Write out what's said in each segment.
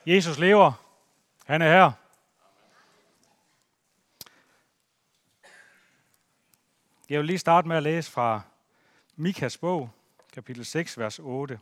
Jesus lever. Han er her. Jeg vil lige starte med at læse fra Mikas bog, kapitel 6, vers 8.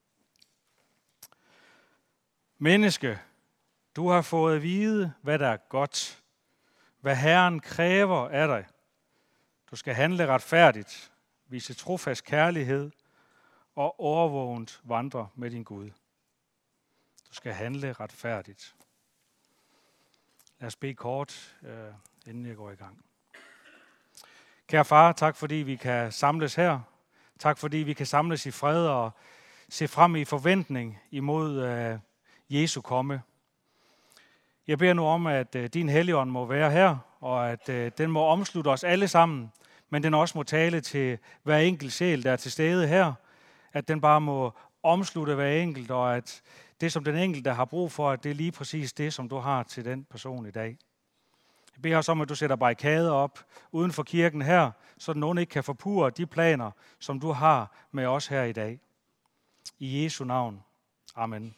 Menneske, du har fået at vide, hvad der er godt, hvad Herren kræver af dig. Du skal handle retfærdigt, vise trofast kærlighed og overvågent vandre med din Gud. Du skal handle retfærdigt. Lad os bede kort, inden jeg går i gang. Kære far, tak fordi vi kan samles her. Tak fordi vi kan samles i fred og se frem i forventning imod Jesu komme. Jeg beder nu om, at din Helligånd må være her, og at den må omslutte os alle sammen, men den også må tale til hver enkelt sjæl, der er til stede her. At den bare må omslutte hver enkelt, og at det, som den enkelte har brug for, at det er lige præcis det, som du har til den person i dag. Jeg beder også om, at du sætter barrikader op uden for kirken her, så nogen ikke kan forpurre de planer, som du har med os her i dag. I Jesu navn. Amen.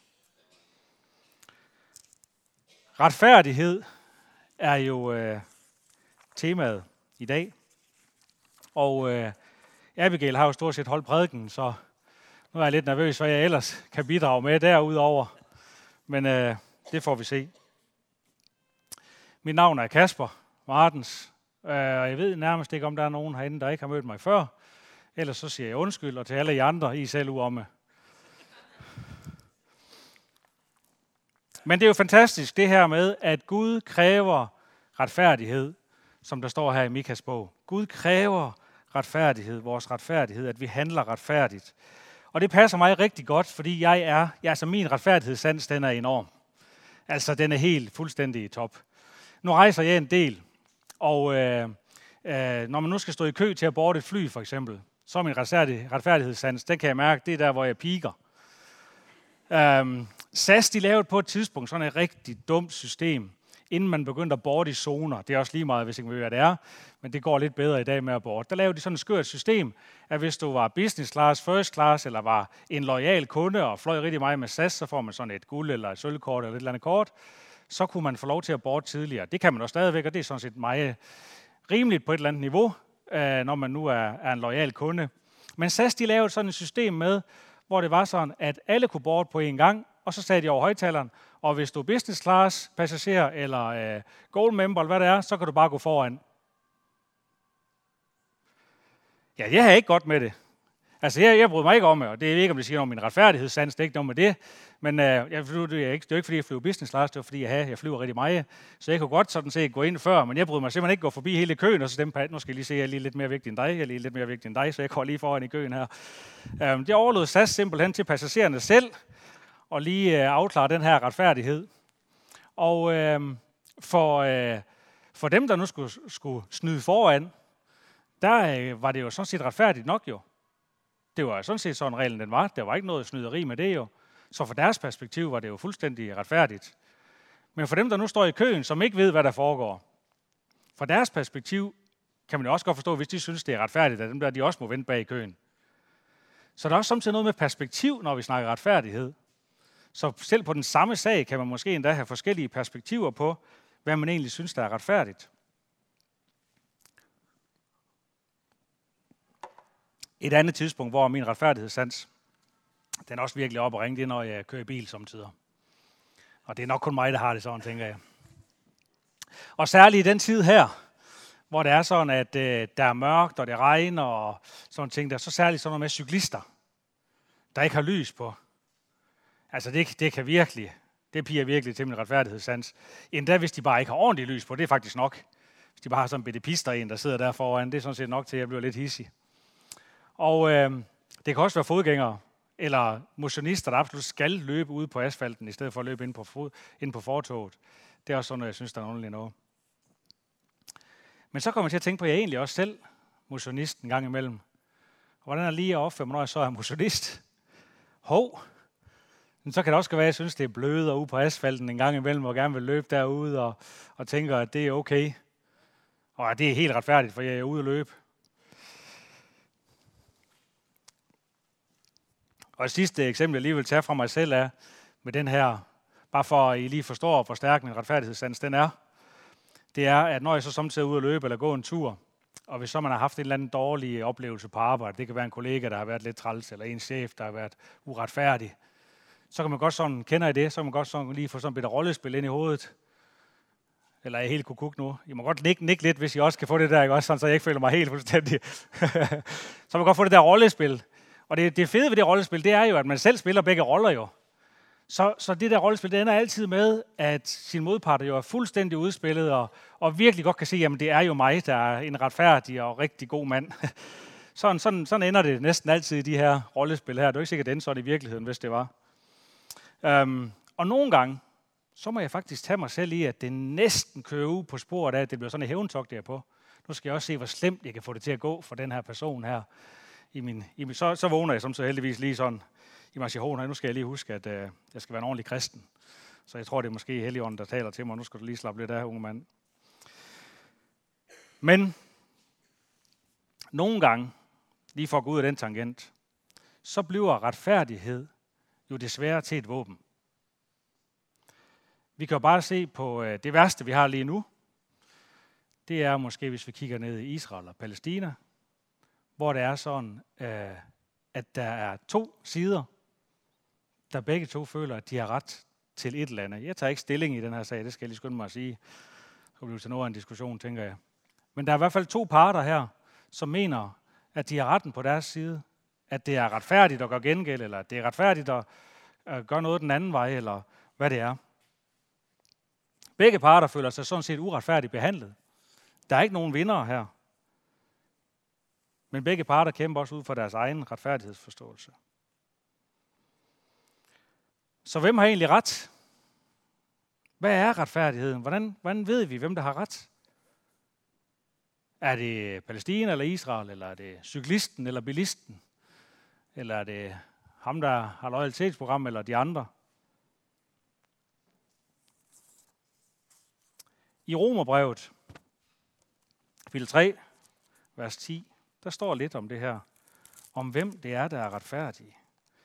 Retfærdighed er jo temaet i dag. Og Abigail har jo stort set holdt prædiken, så nu er jeg lidt nervøs, hvad jeg ellers kan bidrage med derudover. Men det får vi se. Mit navn er Kasper Martens, og jeg ved nærmest ikke, om der er nogen herinde, der ikke har mødt mig før. Ellers så siger jeg undskyld, og til alle jer andre, I selv uomme. Men det er jo fantastisk det her med, at Gud kræver retfærdighed, som der står her i Mikas bog. Gud kræver retfærdighed, vores retfærdighed, at vi handler retfærdigt. Og det passer mig rigtig godt, fordi min retfærdighedssans, den er enorm. Altså, den er helt fuldstændig i top. Nu rejser jeg en del, og når man nu skal stå i kø til at boarde et fly, for eksempel, så er min retfærdighedssans, den kan jeg mærke, det er der, hvor jeg piker. SAS, de lavede på et tidspunkt sådan et rigtig dumt system, inden man begyndte at boarde i zoner. Det er også lige meget, hvis ikke man ved, hvad det er, men det går lidt bedre i dag med at boarde. Der lavede de sådan et skørt system, at hvis du var business class, first class, eller var en loyal kunde og fløj rigtig meget med SAS, så får man sådan et guld eller et sølvkort eller et eller andet kort, så kunne man få lov til at boarde tidligere. Det kan man også stadigvæk, og det er sådan set meget rimeligt på et eller andet niveau, når man nu er en loyal kunde. Men SAS, de lavede sådan et system med, hvor det var sådan, at alle kunne boarde på én gang, og så sagde de over højtaleren, og hvis du er business class passager eller gold member, eller hvad det er, så kan du bare gå foran. Ja, jeg har ikke godt med det. Altså, jeg bryder mig ikke om det, og det er ikke, om det siger noget om min retfærdighedssans, det er ikke noget med det. Men det er ikke, fordi jeg flyver business class, det var fordi jeg flyver rigtig meget. Så jeg kunne godt sådan set gå ind før, men jeg bryder mig simpelthen ikke gå forbi hele køen, og så stemme på, nu skal jeg lige se, at jeg er lige lidt mere vigtig end dig, jeg er lige lidt mere vigtig end dig, så jeg går lige foran i køen her. Det overlod SAS simpelthen til passagererne selv, og lige afklare den her retfærdighed. Og for dem, der nu skulle snyde foran, der var det jo sådan set retfærdigt nok jo. Det var sådan set sådan reglen den var. Der var ikke noget snyderi med det jo. Så fra deres perspektiv var det jo fuldstændig retfærdigt. Men for dem, der nu står i køen, som ikke ved, hvad der foregår, fra deres perspektiv kan man jo også godt forstå, hvis de synes, det er retfærdigt, at dem der, de også må vente bag i køen. Så der er også samtidig noget med perspektiv, når vi snakker retfærdighed. Så selv på den samme sag kan man måske endda have forskellige perspektiver på, hvad man egentlig synes, der er retfærdigt. Et andet tidspunkt, hvor min retfærdighedssans, den er også virkelig op og ringe, det er, når jeg kører i bil samtidig. Og det er nok kun mig, der har det sådan, tænker jeg. Og særligt i den tid her, hvor det er sådan, at der er mørkt, og det regner, og sådan ting, der er så særligt sådan noget med cyklister, der ikke har lys på. Altså det kan virkelig, det piger virkelig til min retfærdighedssans. Endda hvis de bare ikke har ordentligt lys på, det er faktisk nok. Hvis de bare har sådan en bitte pister en, der sidder der foran, det er sådan set nok til, at jeg bliver lidt hissig. Og det kan også være fodgængere, eller motionister, der absolut skal løbe ude på asfalten, i stedet for at løbe ind på fortoget. Det er også sådan noget, jeg synes, der er underligt noget. Men så kommer jeg til at tænke på, at jeg egentlig også selv motionist en gang imellem. Hvordan er det lige at opføre mig, når jeg så er motionist? Men så kan det også være, at jeg synes, det er blødt ude på asfalten en gang imellem, og gerne vil løbe derude og tænker, at det er okay. Og det er helt retfærdigt, for jeg er ude at løbe. Og det sidste eksempel, jeg lige vil tage fra mig selv, er med den her bare for at I lige forstår, hvor stærk en retfærdighedssans den er, det er, at når jeg så samtidig er ude at løbe eller gå en tur, og hvis så man har haft en eller anden dårlig oplevelse på arbejde, det kan være en kollega, der har været lidt træls, eller en chef, der har været uretfærdig, så kan man godt sådan, kender I det, så kan man godt sådan lige få sådan et bitte rollespil ind i hovedet. Eller er jeg helt kukuk nu? I må godt nikke lidt, hvis I også kan få det der, ikke? Også sådan, så jeg ikke føler mig helt fuldstændig. Så man kan godt få det der rollespil. Og det fede ved det rollespil, det er jo, at man selv spiller begge roller jo. Så det der rollespil, det ender altid med, at sin modpart jo er fuldstændig udspillet, og virkelig godt kan se, jamen det er jo mig, der er en retfærdig og rigtig god mand. Sådan ender det næsten altid i de her rollespil her. Det er jo ikke sikkert, det ender sådan i virkeligheden, hvis det var. Og nogle gange, så må jeg faktisk tage mig selv i, at det næsten kører ud på sporet af, at det bliver sådan en hævntogt derpå. Nu skal jeg også se, hvor slemt jeg kan få det til at gå for den her person her. Så vågner jeg så heldigvis lige sådan i marginationen. Nu skal jeg lige huske, at jeg skal være en ordentlig kristen. Så jeg tror, det er måske Helligånden, der taler til mig. Nu skal du lige slappe lidt af, unge mand. Men nogle gange, lige for at gå ud af den tangent, så bliver retfærdighed jo desværre til et våben. Vi kan jo bare se på det værste, vi har lige nu. Det er måske, hvis vi kigger ned i Israel og Palæstina, hvor det er sådan, at der er to sider, der begge to føler, at de har ret til et eller andet. Jeg tager ikke stilling i den her sag, det skal jeg lige skynde mig at sige. Så bliver det til noget af en diskussion, tænker jeg. Men der er i hvert fald to parter her, som mener, at de har retten på deres side. At det er retfærdigt at gøre gengæld, eller at det er retfærdigt at gøre noget den anden vej, eller hvad det er. Begge parter føler sig sådan set uretfærdigt behandlet. Der er ikke nogen vindere her. Men begge parter kæmper også ud for deres egen retfærdighedsforståelse. Så hvem har egentlig ret? Hvad er retfærdigheden? Hvordan ved vi, hvem der har ret? Er det Palæstina eller Israel, eller er det cyklisten eller bilisten? Eller er det ham, der har loyalitetsprogram, eller de andre? I Romerbrevet, kapitel 3, vers 10, der står lidt om det her, om hvem det er, der er retfærdige.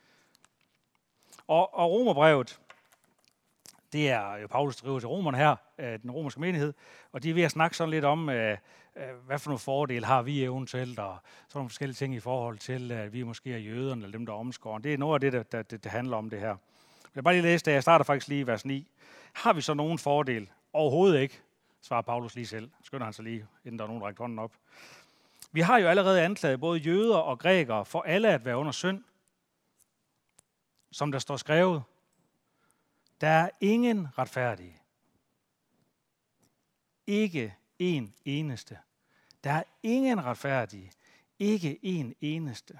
Og Romerbrevet, det er jo Paulus, der skriver til romerne her, den romerske menighed, og de er ved at snakke sådan lidt om, hvad for nogle fordele har vi eventuelt, og sådan nogle forskellige ting i forhold til, at vi måske er jøderne, eller dem, der er omskåren. Det er noget af det, det handler om det her. Jeg vil bare lige læse det, jeg starter faktisk lige i vers 9. Har vi så nogen fordel? Overhovedet ikke, svarer Paulus lige selv. Skynder han sig lige, inden der er nogen, der rækker hånden op. Vi har jo allerede anklaget både jøder og grækere for alle at være under synd. Som der står skrevet, der er ingen retfærdige. Ikke en eneste. Der er ingen retfærdige. Ikke en eneste.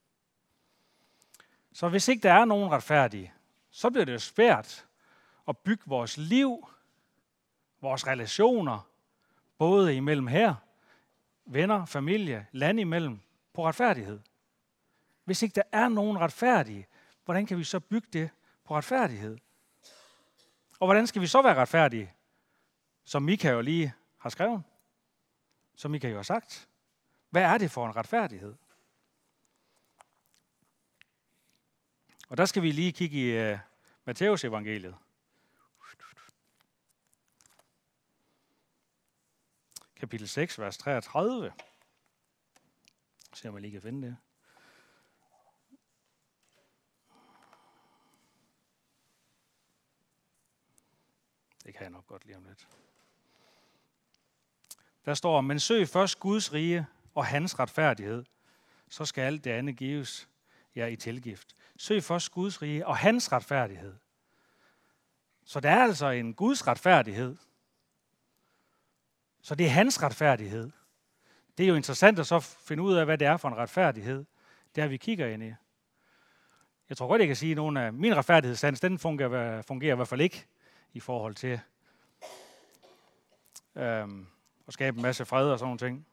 Så hvis ikke der er nogen retfærdige, så bliver det jo svært at bygge vores liv, vores relationer, både imellem her, venner, familie, land imellem, på retfærdighed. Hvis ikke der er nogen retfærdige, hvordan kan vi så bygge det på retfærdighed? Og hvordan skal vi så være retfærdige? Som Mika jo lige har skrevet. Som Mika jo har sagt. Hvad er det for en retfærdighed? Og der skal vi lige kigge i Matthæus evangeliet. Kapitel 6, vers 33. Se om jeg lige kan finde det. Det kan jeg nok godt lige om lidt. Der står, men søg først Guds rige og hans retfærdighed, så skal alt det andet gives jer i tilgift. Søg først Guds rige og hans retfærdighed. Så der er altså en Guds retfærdighed. Så det er hans retfærdighed. Det er jo interessant at så finde ud af, hvad det er for en retfærdighed, der vi kigger ind i. Jeg tror godt, jeg kan sige, at nogle af min retfærdighedssans, den fungerer i hvert fald ikke i forhold til at skabe en masse fred og sådan nogle ting.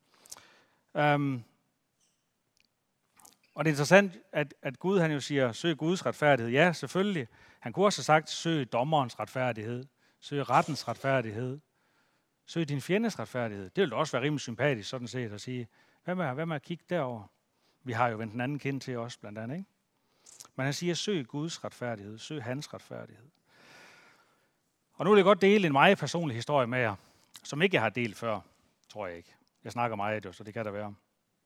Og det er interessant, at Gud han jo siger, søg Guds retfærdighed. Ja, selvfølgelig. Han kunne også have sagt, søg dommerens retfærdighed. Søg rettens retfærdighed. Søg din fjendes retfærdighed. Det ville også være rimelig sympatisk, sådan set, at sige, hvad med at kigge derover? Vi har jo vendt den anden kind til os, blandt andet, ikke? Men han siger, søg Guds retfærdighed. Søg hans retfærdighed. Og nu vil jeg godt dele en meget personlig historie med jer, som ikke jeg har delt før, tror jeg ikke. Jeg snakker meget jo, så det kan der være.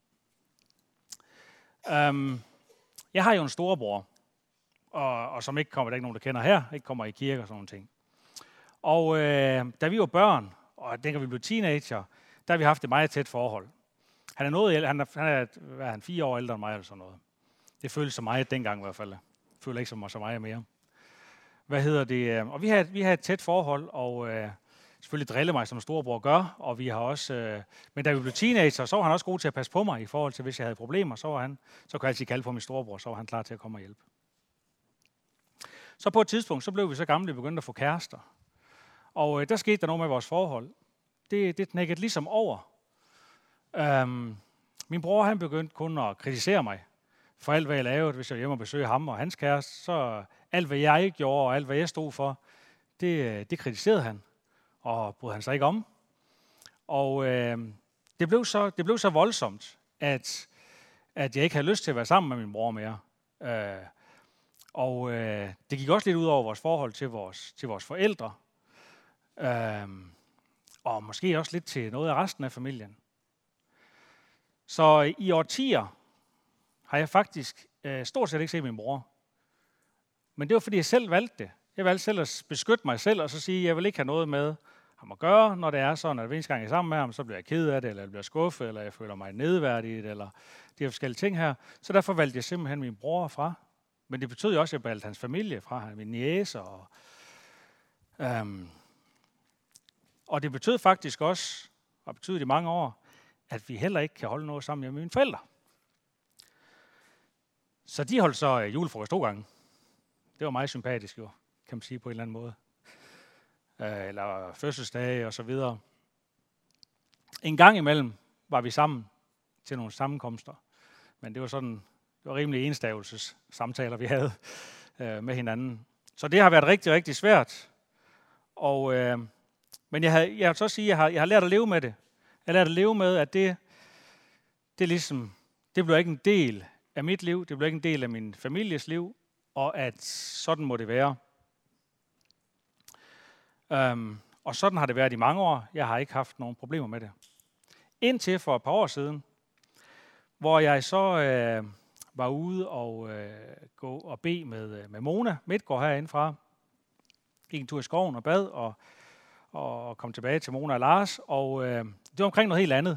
Jeg har jo en storebror, og som ikke kommer, der er ikke nogen, der kender her, ikke kommer i kirke og sådan nogle ting. Og da vi var børn, og dengang vi blev teenager, der har vi haft et meget tæt forhold. Han er 4 år ældre end mig eller sådan noget. Det føltes så meget dengang i hvert fald. Det føler ikke så meget mere. Og vi har et tæt forhold, og selvfølgelig drille mig, som storebror gør, og vi har også, men da vi blev teenager, så var han også god til at passe på mig i forhold til, hvis jeg havde problemer, så kunne jeg altid kalde på min storebror, så var han klar til at komme og hjælpe. Så på et tidspunkt, så blev vi så gamle, at vi begyndte at få kærester. Og der skete der noget med vores forhold. Det knækkede ligesom over. Min bror, han begyndte kun at kritisere mig for alt, hvad jeg lavede, hvis jeg var hjemme og besøgte ham og hans kæreste. Så alt, hvad jeg gjorde og alt, hvad jeg stod for, det kritiserede han. Og brød han sig ikke om. Og det blev så voldsomt, at jeg ikke havde lyst til at være sammen med min bror mere. Det gik også lidt ud over vores forhold til vores forældre. Og måske også lidt til noget af resten af familien. Så i årtier har jeg faktisk stort set ikke set min bror. Men det var, fordi jeg selv valgte det. Jeg valgte selv at beskytte mig selv, og så sige, at jeg vil ikke have noget med ham at gøre, når det er sådan, at hver eneste gang jeg er sammen med ham, så bliver jeg ked af det, eller jeg bliver skuffet, eller jeg føler mig nedværdigt, eller de her forskellige ting her. Så derfor valgte jeg simpelthen min bror fra. Men det betød jo også, at jeg valgte hans familie fra, min niece, og det betød faktisk også, og betød i mange år, at vi heller ikke kan holde noget sammen med mine forældre. Så de holdt så julefrokost 2 gange. Det var meget sympatisk jo, kan man sige på en eller anden måde. Eller fødselsdage og så videre. En gang imellem var vi sammen til nogle sammenkomster. Men det var rimelig enstavelses samtaler, vi havde med hinanden. Så det har været rigtig, rigtig svært. Men jeg vil så sige, at jeg har lært at leve med det. Jeg har lært at leve med, at det blev ikke en del af mit liv, det blev ikke en del af min families liv, og at sådan må det være. Og sådan har det været i mange år. Jeg har ikke haft nogen problemer med det. Indtil for et par år siden, hvor jeg så var ude og gå og bede med Mona Midtgaard herindefra. Gik en tur i skoven og bad, og kom tilbage til Mona og Lars. Og det var omkring noget helt andet.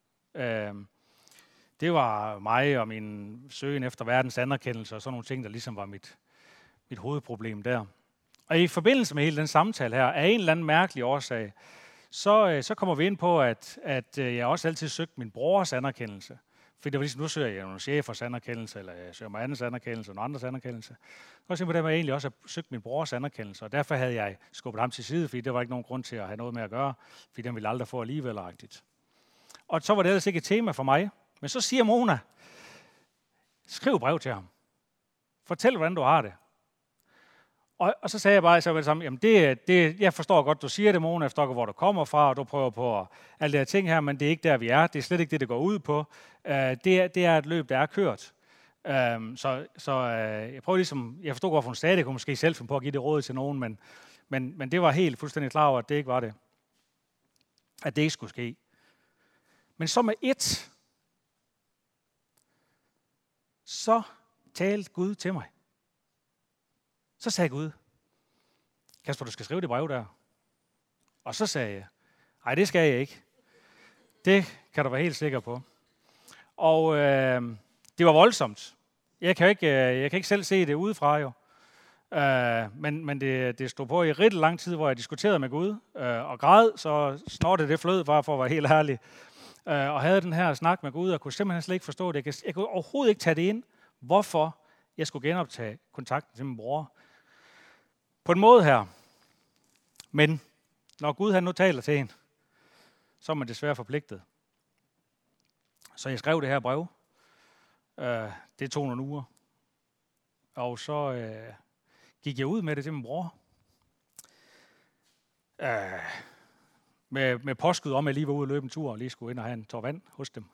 Det var mig og min søgen efter verdens anerkendelse og sådan nogle ting, der ligesom var mit hovedproblem der. Og i forbindelse med hele den samtale her, af en eller anden mærkelig årsag, så kommer vi ind på, at jeg også altid søgte min brors anerkendelse. Fordi det var ligesom, nu søger jeg nogle chefers anerkendelse, eller jeg søger mig andres anerkendelse, og nogle andres anerkendelse. Og så på det, jeg egentlig også har søgt min brors anerkendelse, og derfor havde jeg skubbet ham til side, fordi der var ikke nogen grund til at have noget med at gøre, fordi den ville aldrig få alligevel-agtigt. Og så var det ellers ikke et tema for mig. Men så siger Mona, skriv brev til ham. Fortæl, hvordan du har det. Og så sagde jeg bare så sammen, jamen jeg forstår godt, du siger det, Mona, jeg forstår godt, hvor du kommer fra, og du prøver på alle de her ting her, men det er ikke der, vi er. Det er slet ikke det går ud på. Det er et løb, der er kørt. Jeg prøver ligesom, jeg forstod godt, hun sagde det, kunne måske selv finde på at give det råd til nogen, men det var helt fuldstændig klar over, at det ikke var det. At det ikke skulle ske. Men så med ét, så talte Gud til mig. Så sagde Gud, Kasper, du skal skrive det brev der. Og så sagde jeg, nej, det skal jeg ikke. Det kan du være helt sikker på. Og det var voldsomt. Jeg kan ikke selv se det udefra jo. Men det stod på i rigtig lang tid, hvor jeg diskuterede med Gud og græd, så snortede det flød, bare for at være helt ærlig. Og havde den her snak med Gud, og kunne simpelthen slet ikke forstå det. Jeg kunne overhovedet ikke tage det ind, hvorfor jeg skulle genoptage kontakten til min bror. På en måde her. Men når Gud han nu taler til en, så er man desværre forpligtet. Så jeg skrev det her brev. Det tog nogle uger. Og så gik jeg ud med det til min bror. Med påskud om, at jeg lige var ude og løbe en tur, og lige skulle ind og have en tår vand hos dem.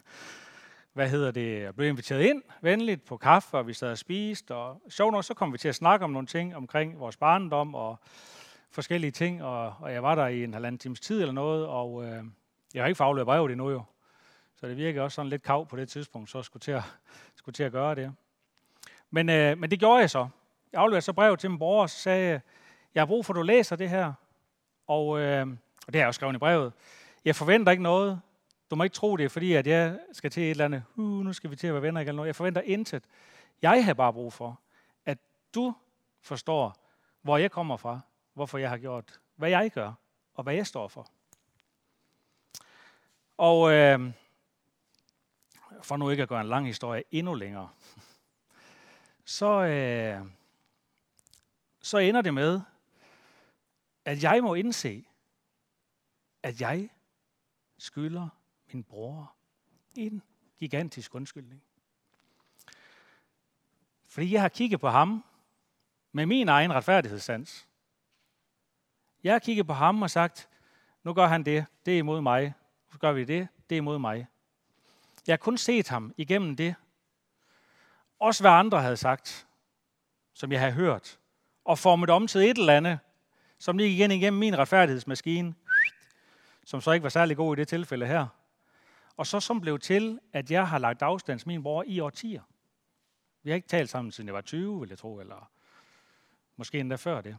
Jeg blev inviteret ind venligt på kaffe, og vi sad og spiste, og sjovt nok, så kom vi til at snakke om nogle ting omkring vores barndom, og forskellige ting, og jeg var der i en halvanden times tid eller noget, og jeg har ikke fået afleveret brevet endnu jo. Så det virker også sådan lidt kav på det tidspunkt, så skulle til at gøre det. Men det gjorde jeg så. Jeg afleverede så brevet til min bror, og så sagde jeg, jeg har brug for, at du læser det her. Og det har jeg også skrevet i brevet. Jeg forventer ikke noget. Du må ikke tro det, fordi at jeg skal til et eller andet. Nu skal vi til at være venner igen. Jeg forventer intet. Jeg har bare brug for, at du forstår, hvor jeg kommer fra, hvorfor jeg har gjort, hvad jeg gør, og hvad jeg står for. Og for nu ikke at gøre en lang historie endnu længere, så ender det med, at jeg må indse, at jeg skylder min bror en gigantisk undskyldning. Fordi jeg har kigget på ham med min egen retfærdighedssans. Jeg har kigget på ham og sagt, nu gør han det er imod mig. Så gør vi det er imod mig. Jeg har kun set ham igennem det. Også hvad andre havde sagt, som jeg havde hørt, og formet om til et eller andet, som gik igen igennem min retfærdighedsmaskine, som så ikke var særlig god i det tilfælde her. Og så som blev til, at jeg har lagt afstand til min bror i årtier. Vi har ikke talt sammen, siden jeg var 20, vil jeg tro, eller måske endda før det.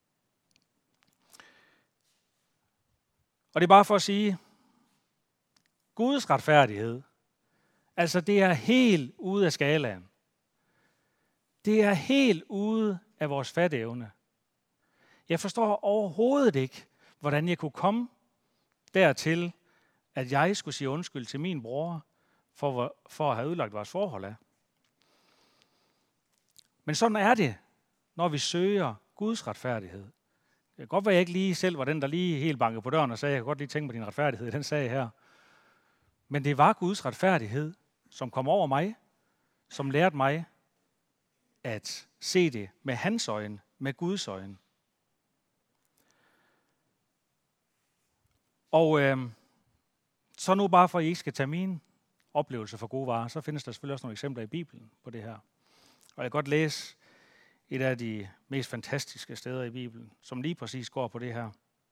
Og det er bare for at sige, Guds retfærdighed, altså det er helt ude af skalaen. Det er helt ude af vores fatteevne. Jeg forstår overhovedet ikke, hvordan jeg kunne komme dertil, at jeg skulle sige undskyld til min bror, for at have ødelagt vores forhold af. Men sådan er det, når vi søger Guds retfærdighed. Det kan godt være, at jeg ikke lige selv var den, der lige helt bankede på døren og sagde, jeg kan godt lige tænke på din retfærdighed i den sag her. Men det var Guds retfærdighed, som kom over mig, som lærte mig at se det med hans øjne, med Guds øjne. Og så nu bare for, at I ikke skal tage mine oplevelser for gode varer, så findes der selvfølgelig også nogle eksempler i Bibelen på det her. Og jeg kan godt læse et af de mest fantastiske steder i Bibelen, som lige præcis går på det her.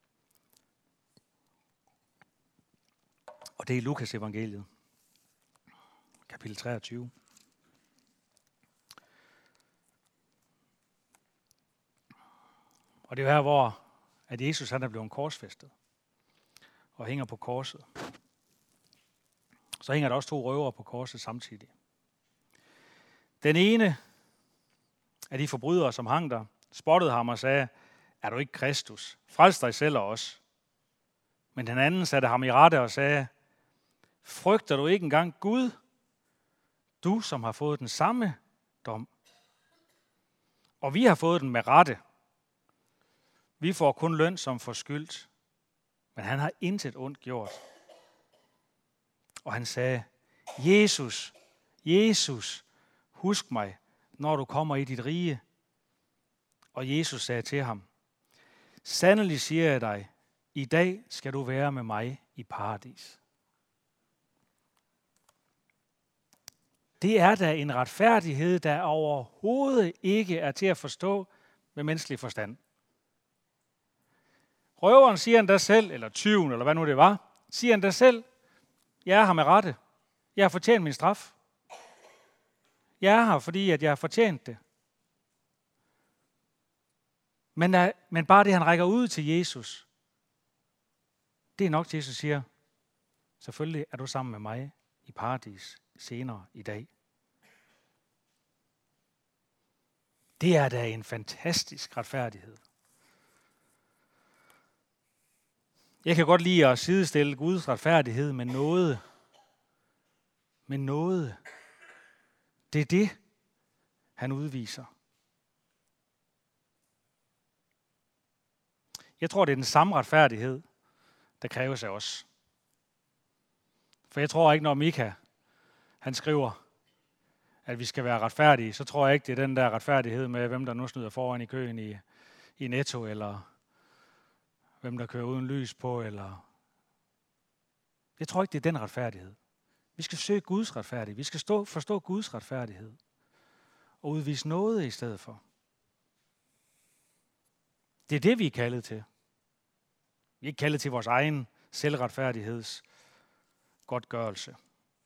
Og det er Lukas evangeliet, kapitel 23. Og det er her, hvor at Jesus han er blevet korsfæstet og hænger på korset. Så hænger der også 2 røvere på korset samtidig. Den ene af de forbrydere, som hang der, spottede ham og sagde, er du ikke Kristus? Frels dig selv og os. Men den anden satte ham i rette og sagde, frygter du ikke engang Gud? Du, som har fået den samme dom. Og vi har fået den med rette. Vi får kun løn som forskyldt. Men han har intet ondt gjort. Og han sagde, Jesus, Jesus, husk mig, når du kommer i dit rige. Og Jesus sagde til ham, sandelig siger jeg dig, i dag skal du være med mig i paradis. Det er da en retfærdighed, der overhovedet ikke er til at forstå med menneskelig forstand. Røveren siger endda selv, eller tyven, eller hvad nu det var, siger endda selv, jeg er her med rette. Jeg har fortjent min straf. Jeg er her, fordi at jeg har fortjent det. Men bare det, han rækker ud til Jesus, det er nok, Jesus siger, selvfølgelig er du sammen med mig i paradis senere i dag. Det er da en fantastisk retfærdighed. Jeg kan godt lide at sidestille Guds retfærdighed med noget. Med noget. Det er det, han udviser. Jeg tror, det er den samme retfærdighed, der kræves af os. For jeg tror ikke, når Mika, han skriver, at vi skal være retfærdige, så tror jeg ikke, det er den der retfærdighed med, hvem der nu snyder foran i køen i Netto, eller hvem der kører uden lys på, eller... Jeg tror ikke, det er den retfærdighed. Vi skal søge Guds retfærdighed. Vi skal forstå Guds retfærdighed. Og udvise noget i stedet for. Det er det, vi er kaldet til. Vi er ikke kaldet til vores egen selvretfærdigheds godtgørelse.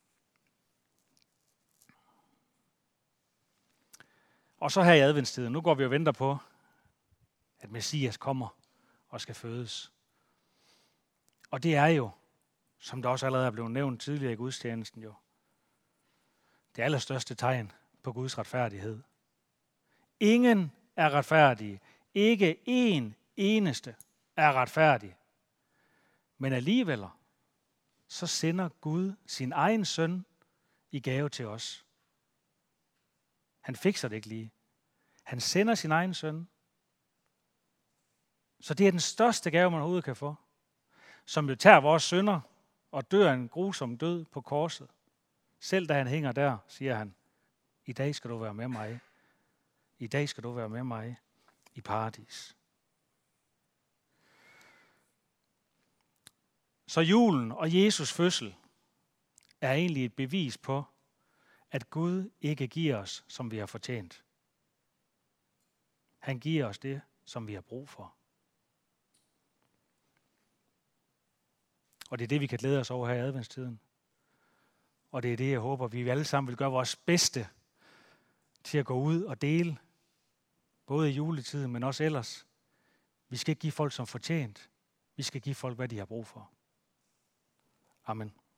Og så her i adventstiden, nu går vi og venter på, at Messias kommer og skal fødes. Og det er jo, som der også allerede er blevet nævnt tidligere i gudstjenesten jo, det allerstørste tegn på Guds retfærdighed. Ingen er retfærdige. Ikke én eneste er retfærdig. Men alligevel, så sender Gud sin egen søn i gave til os. Han fikser det ikke lige. Han sender sin egen søn. Så det er den største gave, man overhovedet kan få. Som jo tager vores synder og dør en grusom død på korset. Selv da han hænger der, siger han, i dag skal du være med mig. I dag skal du være med mig i paradis. Så julen og Jesus fødsel er egentlig et bevis på, at Gud ikke giver os, som vi har fortjent. Han giver os det, som vi har brug for. Og det er det, vi kan glæde os over her i adventstiden. Og det er det, jeg håber, vi alle sammen vil gøre vores bedste til at gå ud og dele, både i juletiden, men også ellers. Vi skal ikke give folk som fortjent. Vi skal give folk, hvad de har brug for. Amen.